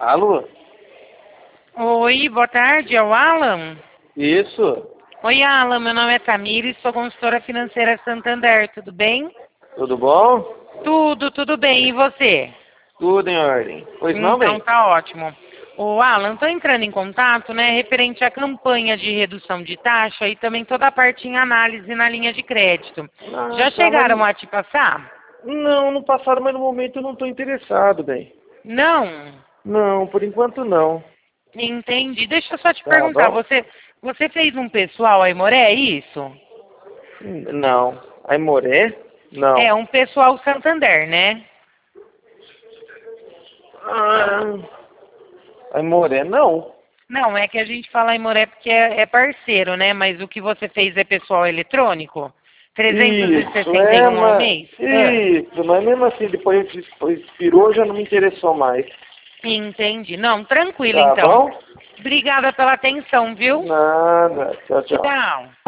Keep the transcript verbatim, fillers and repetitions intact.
Alô? Oi, boa tarde, é o Alan? Isso. Oi, Alan, meu nome é Tamires, sou consultora financeira Santander, tudo bem? Tudo bom? Tudo, tudo bem, e você? Tudo em ordem. Pois não, Então bem? tá ótimo. Ô Alan, tô entrando em contato, né, referente à campanha de redução de taxa e também toda a parte em análise na linha de crédito. Ah, Já tá, chegaram mas... a te passar? Não, não passaram, mas no momento eu não estou interessado, bem. Não? Não, por enquanto não. Entendi. Deixa eu só te Tá perguntar, bom? você, você fez um pessoal aí, Moré, é isso? Não. Aí Moré? Não. É, um pessoal Santander, né? Ah, aí Moré, não. Não, é que a gente fala em Moré porque é, é parceiro, né? Mas o que você fez é pessoal eletrônico? Isso, trezentos e sessenta e é, um ao mas... mês? Ah, Isso, mas mesmo assim, depois expirou, já não me interessou mais. entendi. Não, tranquilo Tá então. bom? Obrigada pela atenção, viu? Nada. Tchau, tchau. Tchau.